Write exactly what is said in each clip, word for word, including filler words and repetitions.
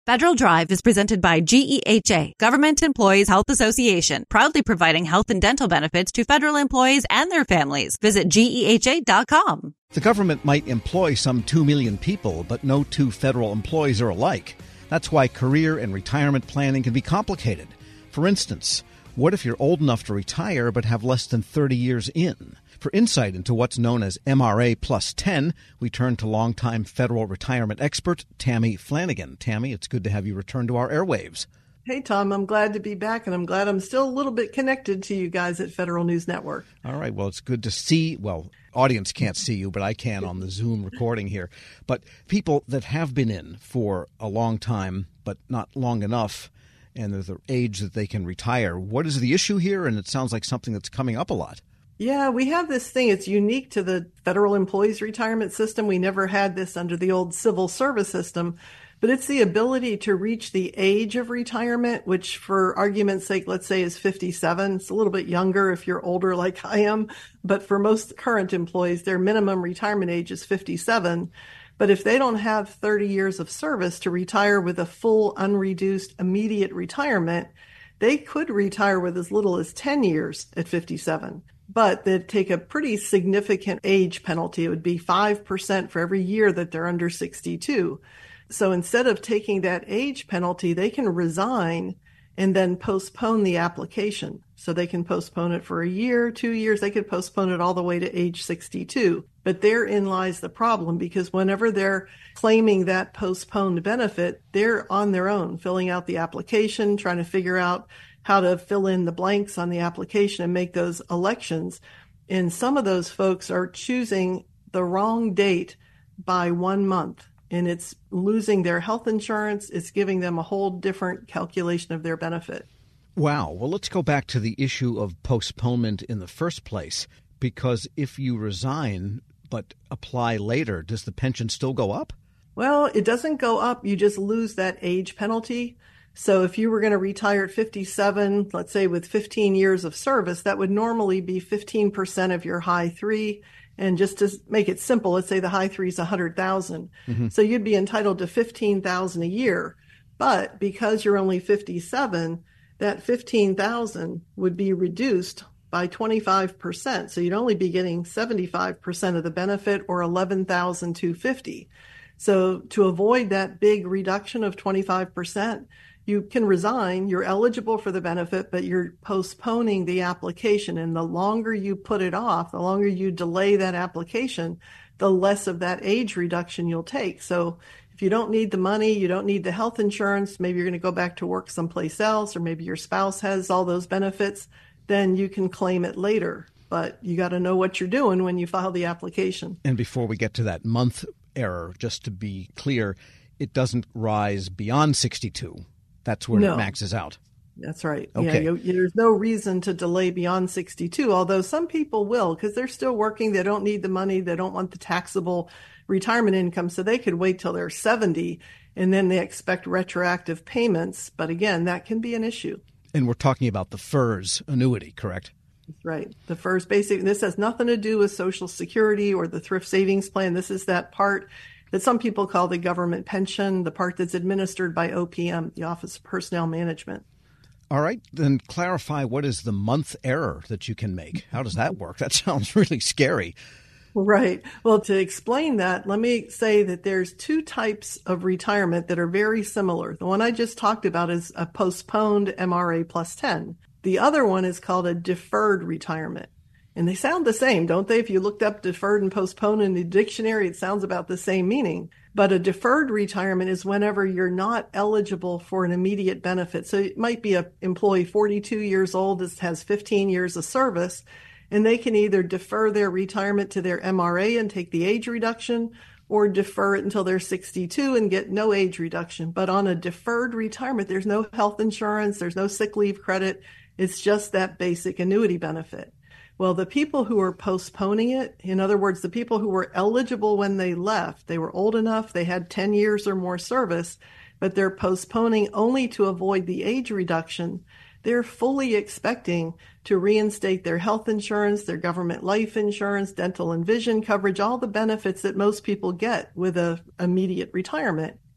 Federal Drive is presented by G E H A, Government Employees Health Association, proudly providing health and dental benefits to federal employees and their families. Visit G E H A dot com. The government might employ some two million people, but no two federal employees are alike. That's why career and retirement planning can be complicated. For instance, what if you're old enough to retire but have less than thirty years in? For insight into what's known as M R A plus ten, we turn to longtime federal retirement expert Tammy Flanagan. Tammy, it's good to have you return to our airwaves. Hey, Tom, I'm glad to be back, and I'm glad I'm still a little bit connected to you guys at Federal News Network. All right. Well, it's good to see. Well, audience can't see you, but I can on the Zoom recording here. But people that have been in for a long time, but not long enough, and they're the age that they can retire, what is the issue here? And it sounds like something that's coming up a lot. Yeah, we have this thing. It's unique to the federal employees retirement system. We never had this under the old civil service system, but it's the ability to reach the age of retirement, which for argument's sake, let's say is fifty-seven. It's a little bit younger if you're older like I am, but for most current employees, their minimum retirement age is fifty-seven. But if they don't have thirty years of service to retire with a full, unreduced, immediate retirement, they could retire with as little as ten years at fifty-seven. But they'd take a pretty significant age penalty. It would be five percent for every year that they're under sixty-two. So instead of taking that age penalty, they can resign and then postpone the application. So they can postpone it for a year, two years. They could postpone it all the way to age sixty-two. But therein lies the problem, because whenever they're claiming that postponed benefit, they're on their own, filling out the application, trying to figure out how to fill in the blanks on the application and make those elections. And some of those folks are choosing the wrong date by one month, and it's losing their health insurance. It's giving them a whole different calculation of their benefit. Wow. Well, let's go back to the issue of postponement in the first place, because if you resign but apply later, does the pension still go up? Well, it doesn't go up. You just lose that age penalty. So if you were going to retire at fifty-seven, let's say with fifteen years of service, that would normally be fifteen percent of your high three. And just to make it simple, let's say the high three is one hundred thousand. Mm-hmm. So you'd be entitled to fifteen thousand a year. But because you're only fifty-seven, that fifteen thousand would be reduced by twenty-five percent. So you'd only be getting seventy-five percent of the benefit, or eleven thousand two hundred fifty dollars. So to avoid that big reduction of twenty-five percent, you can resign, you're eligible for the benefit, but you're postponing the application. And the longer you put it off, the longer you delay that application, the less of that age reduction you'll take. So if you don't need the money, you don't need the health insurance, maybe you're going to go back to work someplace else, or maybe your spouse has all those benefits, then you can claim it later. But you got to know what you're doing when you file the application. And before we get to that month error, just to be clear, it doesn't rise beyond sixty-two. That's where no. it maxes out. That's right. Okay. Yeah, you, there's no reason to delay beyond sixty-two, although some people will, because they're still working. They don't need the money. They don't want the taxable retirement income, so they could wait till they're seventy, and then they expect retroactive payments. But again, that can be an issue. And we're talking about the FERS annuity, correct? That's right. The FERS basic, this has nothing to do with Social Security or the Thrift Savings Plan. This is that part that some people call the government pension, the part that's administered by O P M, the Office of Personnel Management. All right. Then clarify, what is the month error that you can make? How does that work? That sounds really scary. Right. Well, to explain that, let me say that there's two types of retirement that are very similar. The one I just talked about is a postponed M R A plus ten. The other one is called a deferred retirement. And they sound the same, don't they? If you looked up deferred and postponed in the dictionary, it sounds about the same meaning. But a deferred retirement is whenever you're not eligible for an immediate benefit. So it might be an employee forty-two years old that has fifteen years of service, and they can either defer their retirement to their M R A and take the age reduction, or defer it until they're sixty-two and get no age reduction. But on a deferred retirement, there's no health insurance, there's no sick leave credit. It's just that basic annuity benefit. Well, the people who are postponing it, in other words, the people who were eligible when they left, they were old enough, they had ten years or more service, but they're postponing only to avoid the age reduction. They're fully expecting to reinstate their health insurance, their government life insurance, dental and vision coverage, all the benefits that most people get with a immediate retirement.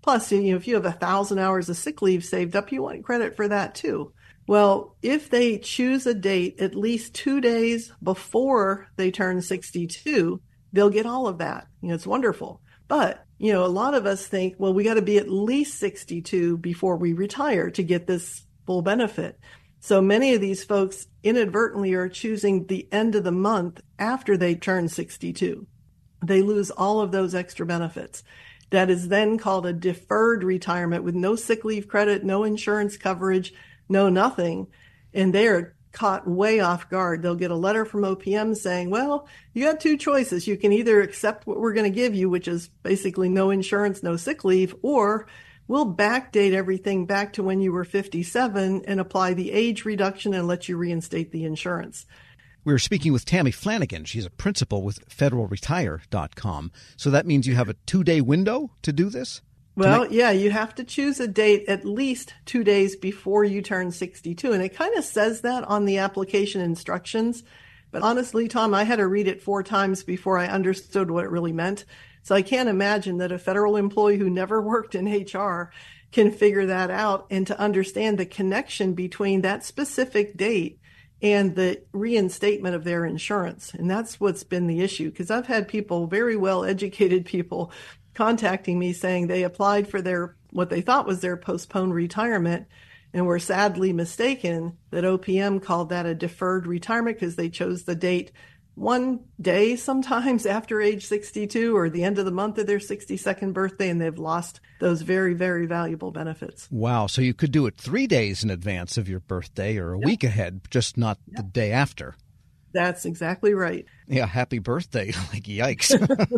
Plus, you know, if you have a thousand hours of sick leave saved up, you want credit for that too. Well, if they choose a date at least two days before they turn sixty-two, they'll get all of that. You know, it's wonderful. But, you know, a lot of us think, well, we got to be at least sixty-two before we retire to get this full benefit. So many of these folks inadvertently are choosing the end of the month after they turn sixty-two. They lose all of those extra benefits. That is then called a deferred retirement with no sick leave credit, no insurance coverage, no nothing. And they are caught way off guard. They'll get a letter from O P M saying, well, you got two choices. You can either accept what we're going to give you, which is basically no insurance, no sick leave, or we'll backdate everything back to when you were fifty-seven and apply the age reduction and let you reinstate the insurance. We're speaking with Tammy Flanagan. She's a principal with Federal Retire dot com. So that means you have a two-day window to do this? Well, make- yeah, you have to choose a date at least two days before you turn sixty-two. And it kind of says that on the application instructions. But honestly, Tom, I had to read it four times before I understood what it really meant. So I can't imagine that a federal employee who never worked in H R can figure that out and to understand the connection between that specific date and the reinstatement of their insurance. And that's what's been the issue, because I've had people, very well educated people, contacting me saying they applied for their what they thought was their postponed retirement and were sadly mistaken that O P M called that a deferred retirement because they chose the date one day sometimes after age sixty-two or the end of the month of their sixty-second birthday, and they've lost those very, very valuable benefits. Wow. So you could do it three days in advance of your birthday or a yep. week ahead, just not yep. the day after. That's exactly right. Yeah. Happy birthday. Like, yikes.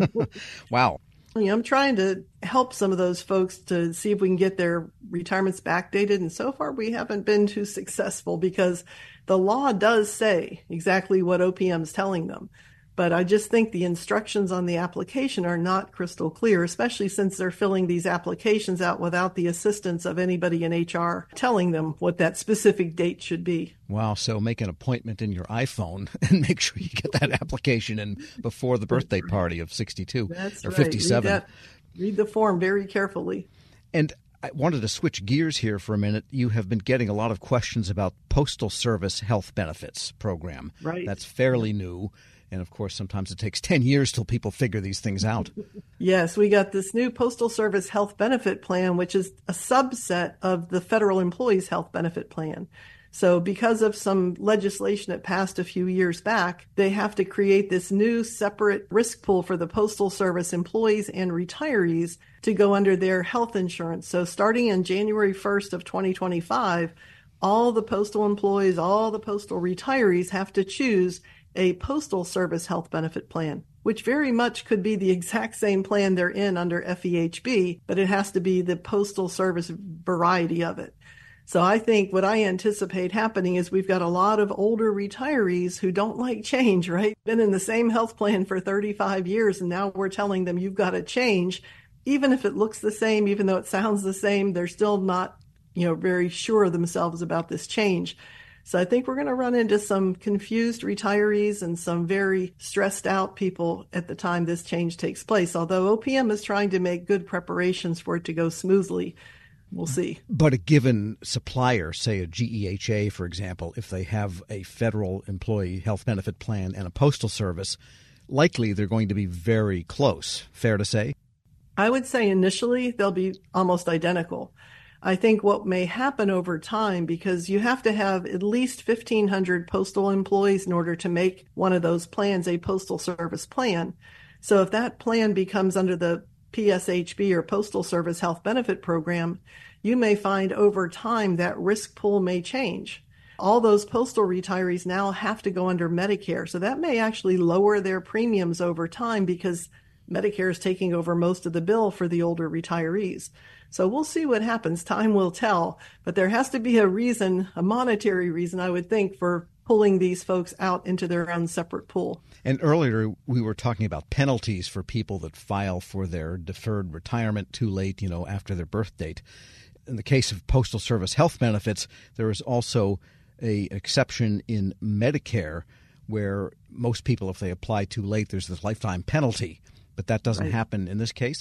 Wow. You know, I'm trying to help some of those folks to see if we can get their retirements backdated. And so far, we haven't been too successful because the law does say exactly what O P M is telling them. But I just think the instructions on the application are not crystal clear, especially since they're filling these applications out without the assistance of anybody in H R telling them what that specific date should be. Wow. So make an appointment in your iPhone and make sure you get that application in before the birthday party of sixty-two That's or right. fifty-seven. Read, that, read the form very carefully. And I wanted to switch gears here for a minute. You have been getting a lot of questions about Postal Service Health Benefits Program. Right. That's fairly new. And, of course, sometimes it takes ten years till people figure these things out. Yes, we got this new Postal Service Health Benefit Plan, which is a subset of the Federal Employees Health Benefit Plan. So because of some legislation that passed a few years back, they have to create this new separate risk pool for the Postal Service employees and retirees to go under their health insurance. So starting in January first of twenty twenty-five, all the postal employees, all the postal retirees have to choose a Postal Service Health Benefit Plan, which very much could be the exact same plan they're in under F E H B, but it has to be the Postal Service variety of it. So I think what I anticipate happening is we've got a lot of older retirees who don't like change, right? Been in the same health plan for thirty-five years, and now we're telling them you've got to change. Even if it looks the same, even though it sounds the same, they're still not, you know, very sure of themselves about this change. So I think we're going to run into some confused retirees and some very stressed out people at the time this change takes place, although O P M is trying to make good preparations for it to go smoothly. We'll see. But a given supplier, say a G E H A, for example, if they have a federal employee health benefit plan and a postal service, likely they're going to be very close. Fair to say? I would say initially they'll be almost identical. I think what may happen over time, because you have to have at least fifteen hundred postal employees in order to make one of those plans a postal service plan. So if that plan becomes under the P S H B or Postal Service Health Benefit Program, you may find over time that risk pool may change. All those postal retirees now have to go under Medicare. So that may actually lower their premiums over time because Medicare is taking over most of the bill for the older retirees. So we'll see what happens. Time will tell. But there has to be a reason, a monetary reason, I would think, for pulling these folks out into their own separate pool. And earlier we were talking about penalties for people that file for their deferred retirement too late, you know, after their birth date. In the case of Postal Service health benefits, there is also an exception in Medicare where most people, if they apply too late, there's this lifetime penalty. But that doesn't right. happen in this case?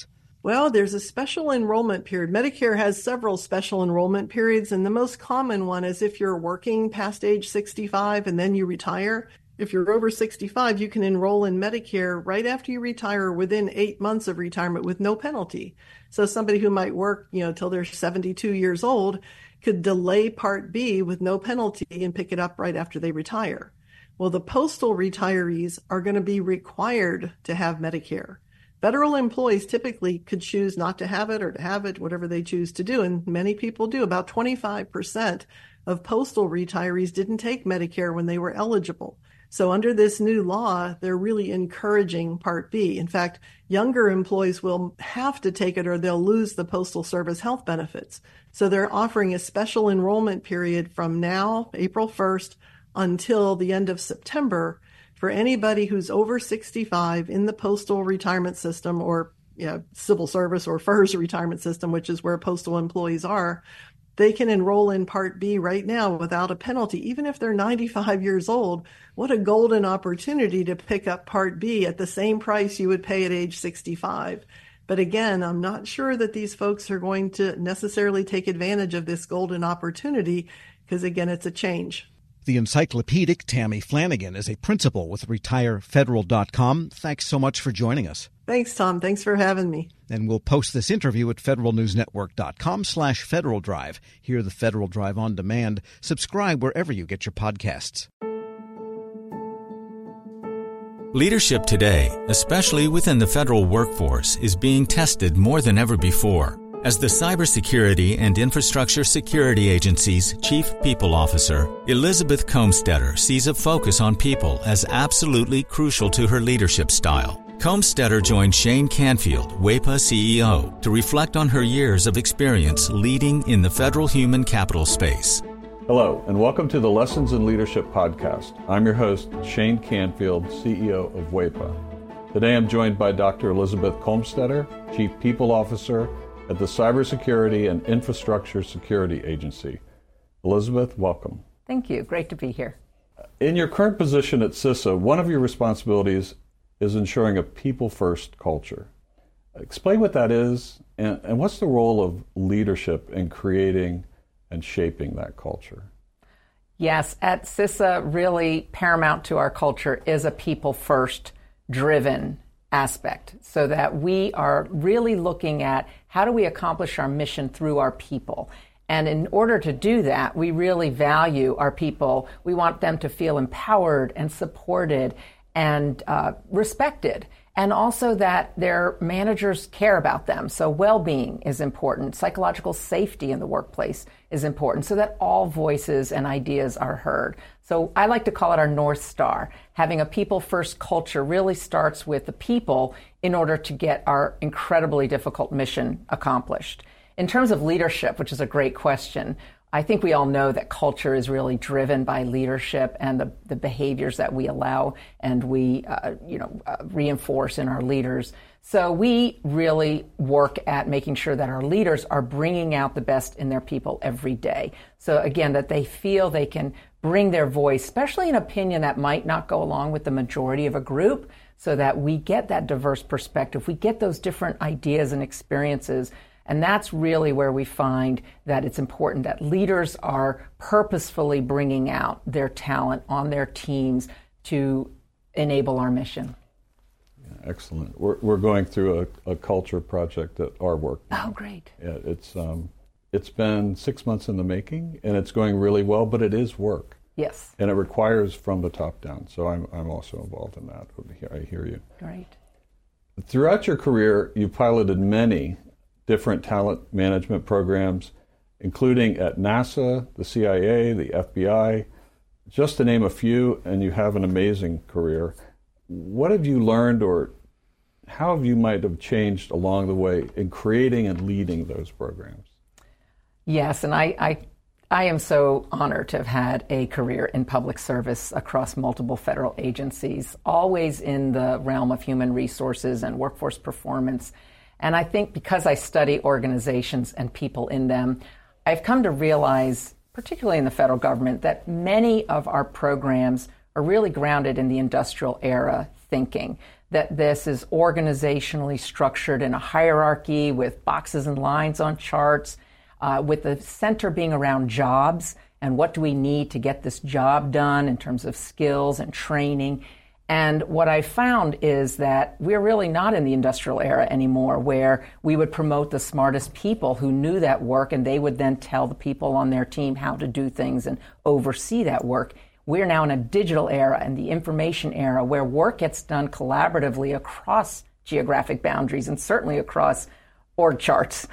Well, there's a special enrollment period. Medicare has several special enrollment periods, and the most common one is if you're working past age sixty-five and then you retire. If you're over sixty-five, you can enroll in Medicare right after you retire within eight months of retirement with no penalty. So somebody who might work, you know, till they're seventy-two years old could delay Part B with no penalty and pick it up right after they retire. Well, the postal retirees are going to be required to have Medicare. Federal employees typically could choose not to have it or to have it, whatever they choose to do. And many people do. About twenty-five percent of postal retirees didn't take Medicare when they were eligible. So under this new law, they're really encouraging Part B. In fact, younger employees will have to take it or they'll lose the Postal Service health benefits. So they're offering a special enrollment period from now, April first, until the end of September for anybody who's over sixty-five in the postal retirement system or you know, civil service or F E R S retirement system, which is where postal employees are. They can enroll in Part B right now without a penalty, even if they're ninety-five years old. What a golden opportunity to pick up Part B at the same price you would pay at age sixty-five. But again, I'm not sure that these folks are going to necessarily take advantage of this golden opportunity because, again, it's a change. The encyclopedic Tammy Flanagan is a principal with retire federal dot com. Thanks so much for joining us. Thanks, Tom. Thanks for having me. And we'll post this interview at federal news network dot com slash Federal Drive. Hear the Federal Drive on demand. Subscribe wherever you get your podcasts. Leadership today, especially within the federal workforce, is being tested more than ever before. As the Cybersecurity and Infrastructure Security Agency's Chief People Officer, Elizabeth Comstetter sees a focus on people as absolutely crucial to her leadership style. Comstetter joined Shane Canfield, WEPA C E O, to reflect on her years of experience leading in the federal human capital space. Hello, and welcome to the Lessons in Leadership podcast. I'm your host, Shane Canfield, C E O of WEPA. Today I'm joined by Doctor Elizabeth Comstetter, Chief People Officer at the Cybersecurity and Infrastructure Security Agency. Elizabeth, welcome. Thank you. Great to be here. In your current position at CISA, one of your responsibilities is ensuring a people-first culture. Explain what that is, and, and what's the role of leadership in creating and shaping that culture? Yes, at CISA, really paramount to our culture is a people-first driven aspect, so that we are really looking at how do we accomplish our mission through our people. And in order to do that, we really value our people. We want them to feel empowered and supported and uh, respected, and also that their managers care about them. So well-being is important. Psychological safety in the workplace is important, so that all voices and ideas are heard. So I like to call it our North Star. Having a people-first culture really starts with the people in order to get our incredibly difficult mission accomplished. In terms of leadership, which is a great question, I think we all know that culture is really driven by leadership and the, the behaviors that we allow and we, uh, you know, uh, reinforce in our leaders. So we really work at making sure that our leaders are bringing out the best in their people every day. So again, that they feel they can bring their voice, especially an opinion that might not go along with the majority of a group, so that we get that diverse perspective. We get those different ideas and experiences. And that's really where we find that it's important that leaders are purposefully bringing out their talent on their teams to enable our mission. Yeah, excellent. We're we're going through a, a culture project at our work. Oh, great. Yeah, it's um, it's been six months in the making, and it's going really well, but it is work. Yes. And it requires from the top down. So I'm I'm also involved in that. I hear you. Great. Throughout your career, you piloted many different talent management programs, including at NASA, the C I A, the F B I, just to name a few, and you have an amazing career. What have you learned, or how have you might have changed along the way in creating and leading those programs? Yes, and I, I, I am so honored to have had a career in public service across multiple federal agencies, always in the realm of human resources and workforce performance. And I think because I study organizations and people in them, I've come to realize, particularly in the federal government, that many of our programs are really grounded in the industrial era thinking, that this is organizationally structured in a hierarchy with boxes and lines on charts, uh, with the center being around jobs and what do we need to get this job done in terms of skills and training. And what I found is that we're really not in the industrial era anymore, where we would promote the smartest people who knew that work, and they would then tell the people on their team how to do things and oversee that work. We're now in a digital era and the information era where work gets done collaboratively across geographic boundaries and certainly across org charts.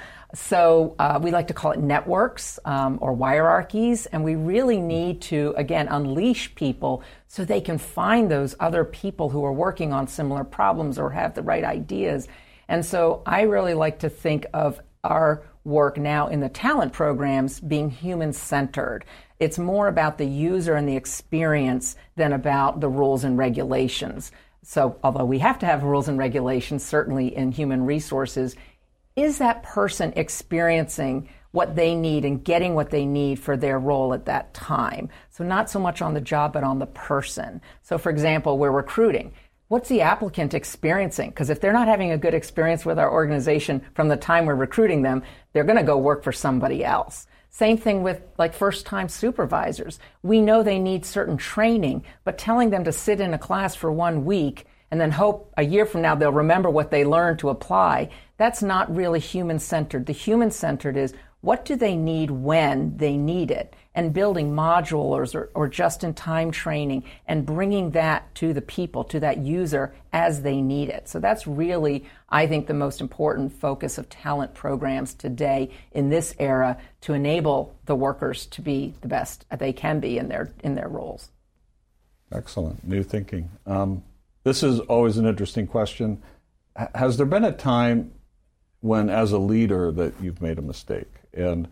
So uh, we like to call it networks um, or hierarchies, and we really need to, again, unleash people so they can find those other people who are working on similar problems or have the right ideas. And so I really like to think of our work now in the talent programs being human-centered. It's more about the user and the experience than about the rules and regulations. So although we have to have rules and regulations, certainly in human resources, is that person experiencing what they need and getting what they need for their role at that time? So not so much on the job, but on the person. So for example, we're recruiting. What's the applicant experiencing? Because if they're not having a good experience with our organization from the time we're recruiting them, they're going to go work for somebody else. Same thing with like first-time supervisors. We know they need certain training, but telling them to sit in a class for one week and then hope a year from now they'll remember what they learned to apply, that's not really human-centered. The human-centered is what do they need when they need it, and building modules or, or just-in-time training and bringing that to the people, to that user as they need it. So that's really, I think, the most important focus of talent programs today in this era to enable the workers to be the best they can be in their in their roles. Excellent. New thinking. Um, this is always an interesting question. H- has there been a time when, as a leader, that you've made a mistake? And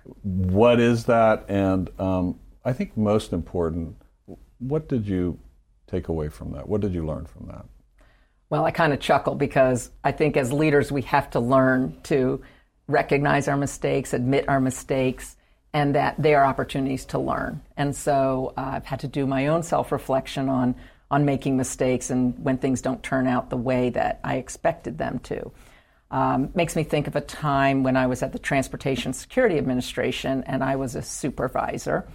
what is that? And um, I think most important, what did you take away from that? What did you learn from that? Well, I kind of chuckle because I think as leaders we have to learn to recognize our mistakes, admit our mistakes, and that they are opportunities to learn. And so uh, I've had to do my own self-reflection on, on making mistakes and when things don't turn out the way that I expected them to. Um, makes me think of a time when I was at the Transportation Security Administration and I was a supervisor,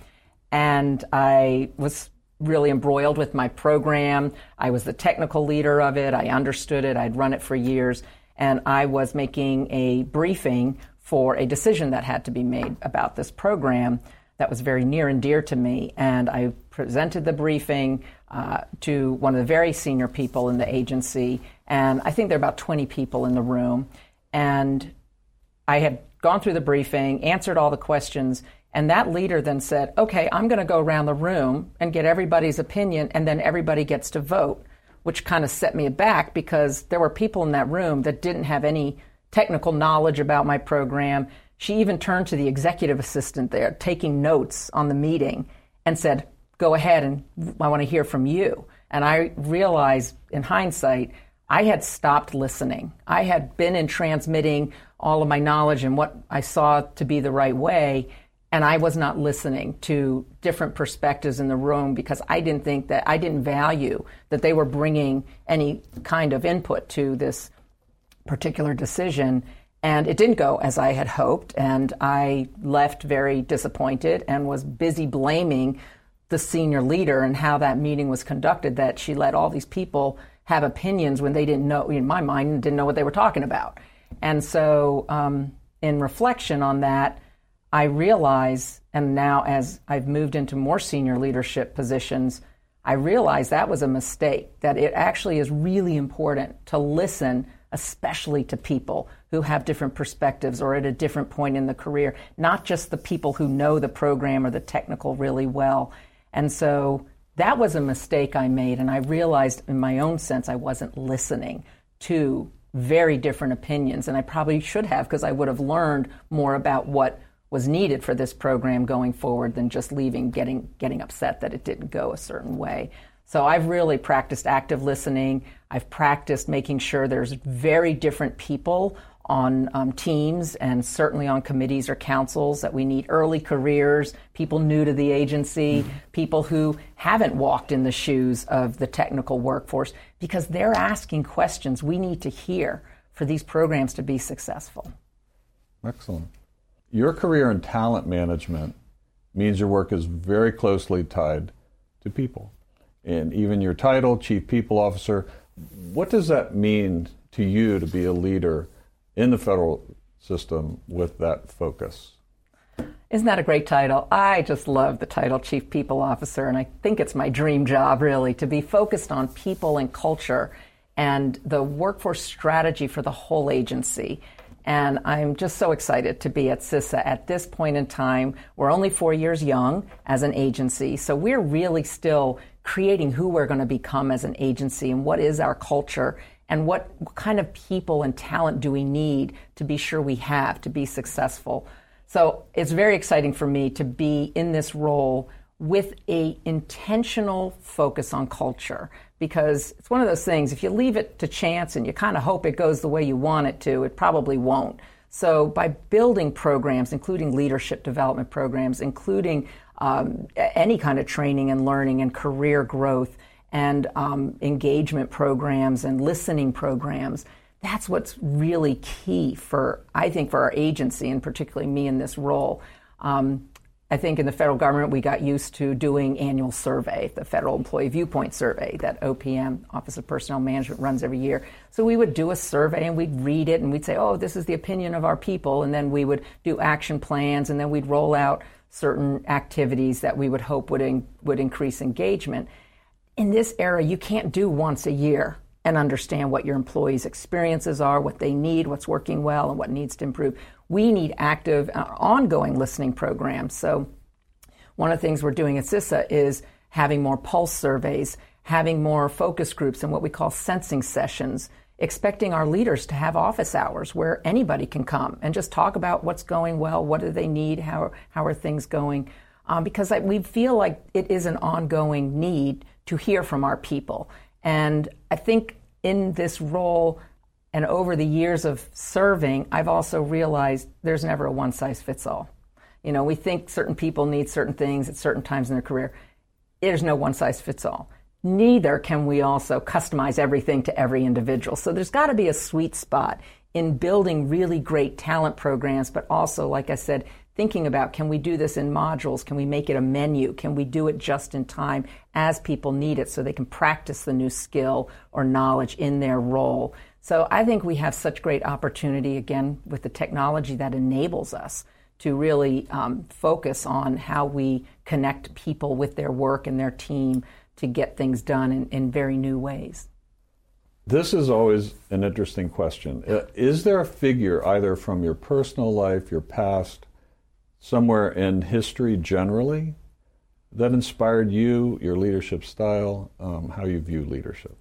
and I was really embroiled with my program. I was the technical leader of it. I understood it. I'd run it for years, and I was making a briefing for a decision that had to be made about this program that was very near and dear to me. And I presented the briefing uh, to one of the very senior people in the agency, and I think there are about twenty people in the room. And I had gone through the briefing, answered all the questions, and that leader then said, okay, I'm going to go around the room and get everybody's opinion, and then everybody gets to vote, which kind of set me aback because there were people in that room that didn't have any technical knowledge about my program. She even turned to the executive assistant there, taking notes on the meeting, and said, go ahead, and I want to hear from you. And I realized, in hindsight, I had stopped listening. I had been in transmitting all of my knowledge and what I saw to be the right way, and I was not listening to different perspectives in the room because I didn't think that, I didn't value that they were bringing any kind of input to this particular decision. And it didn't go as I had hoped, and I left very disappointed and was busy blaming the senior leader and how that meeting was conducted, that she let all these people have opinions when they didn't know, in my mind, didn't know what they were talking about. And so um, in reflection on that, I realize, and now as I've moved into more senior leadership positions, I realize that was a mistake, that it actually is really important to listen, especially to people who have different perspectives or at a different point in the career, not just the people who know the program or the technical really well. And so that was a mistake I made, and I realized in my own sense I wasn't listening to very different opinions, and I probably should have, because I would have learned more about what was needed for this program going forward than just leaving, getting getting upset that it didn't go a certain way. So I've really practiced active listening. I've practiced making sure there's very different people on um, teams and certainly on committees or councils, that we need early careers, people new to the agency, mm-hmm. people who haven't walked in the shoes of the technical workforce, because they're asking questions we need to hear for these programs to be successful. Excellent. Your career in talent management means your work is very closely tied to people. And even your title, Chief People Officer, what does that mean to you to be a leader in the federal system with that focus? Isn't that a great title? I just love the title Chief People Officer, and I think it's my dream job, really, to be focused on people and culture and the workforce strategy for the whole agency. And I'm just so excited to be at CISA at this point in time. We're only four years young as an agency, so we're really still creating who we're going to become as an agency and what is our culture and what kind of people and talent do we need to be sure we have to be successful. So it's very exciting for me to be in this role with a intentional focus on culture, because it's one of those things, if you leave it to chance and you kind of hope it goes the way you want it to, it probably won't. So by building programs, including leadership development programs, including um, any kind of training and learning and career growth and um, engagement programs and listening programs, that's what's really key for, I think, for our agency, and particularly me in this role. Um, I think in the federal government, we got used to doing annual survey, the Federal Employee Viewpoint Survey that O P M, Office of Personnel Management, runs every year. So we would do a survey and we'd read it and we'd say, oh, this is the opinion of our people. And then we would do action plans and then we'd roll out certain activities that we would hope would, in, would increase engagement. In this era, you can't do once a year and understand what your employees' experiences are, what they need, what's working well, and what needs to improve. We need active, uh, ongoing listening programs. So one of the things we're doing at CISA is having more pulse surveys, having more focus groups and what we call sensing sessions, expecting our leaders to have office hours where anybody can come and just talk about what's going well, what do they need, how, how are things going, um, because I, we feel like it is an ongoing need to hear from our people. And I think in this role and over the years of serving, I've also realized there's never a one-size-fits-all. You know, we think certain people need certain things at certain times in their career. There's no one-size-fits-all. Neither can we also customize everything to every individual. So there's got to be a sweet spot in building really great talent programs, but also, like I said, thinking about, can we do this in modules? Can we make it a menu? Can we do it just in time as people need it so they can practice the new skill or knowledge in their role? So I think we have such great opportunity, again, with the technology that enables us to really um, focus on how we connect people with their work and their team to get things done in, in very new ways. This is always an interesting question. Is there a figure, either from your personal life, your past, somewhere in history generally, that inspired you, your leadership style, um, how you view leadership?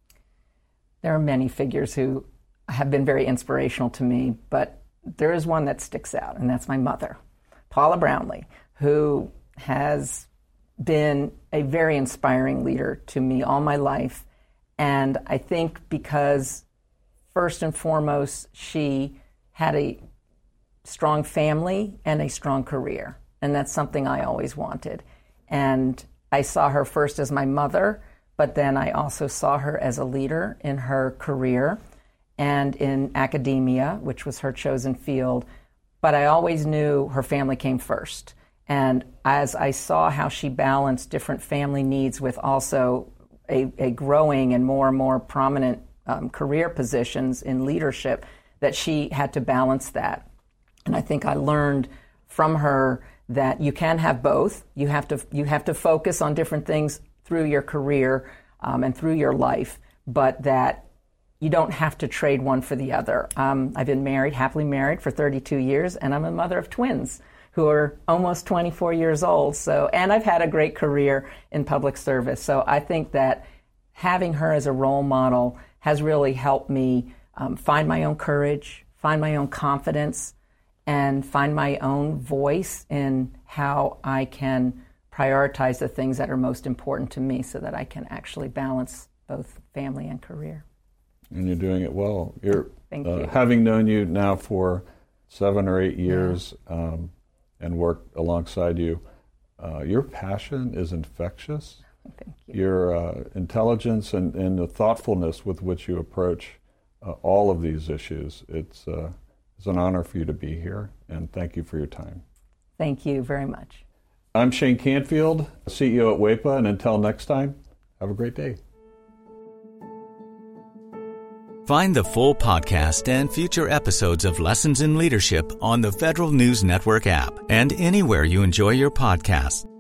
There are many figures who have been very inspirational to me, but there is one that sticks out, and that's my mother, Paula Brownlee, who has been a very inspiring leader to me all my life. And I think because, first and foremost, she had a strong family and a strong career. And that's something I always wanted. And I saw her first as my mother, but then I also saw her as a leader in her career and in academia, which was her chosen field. But I always knew her family came first. And as I saw how she balanced different family needs with also a, a growing and more and more prominent um, career positions in leadership, that she had to balance that. And I think I learned from her that you can have both. You have to you have to focus on different things through your career um, and through your life, but that you don't have to trade one for the other. Um, I've been married, happily married for thirty-two years, and I'm a mother of twins who are almost twenty-four years old. So, and I've had a great career in public service. So I think that having her as a role model has really helped me um, find my own courage, find my own confidence, and find my own voice in how I can prioritize the things that are most important to me so that I can actually balance both family and career. And you're doing it well. You're Thank uh, you. Having known you now for seven or eight years yeah. um, and worked alongside you, uh, your passion is infectious. Thank you. Your uh, intelligence and, and the thoughtfulness with which you approach uh, all of these issues, it's, uh, it's an honor for you to be here, and thank you for your time. Thank you very much. I'm Shane Canfield, C E O at W E P A, and until next time, have a great day. Find the full podcast and future episodes of Lessons in Leadership on the Federal News Network app and anywhere you enjoy your podcasts.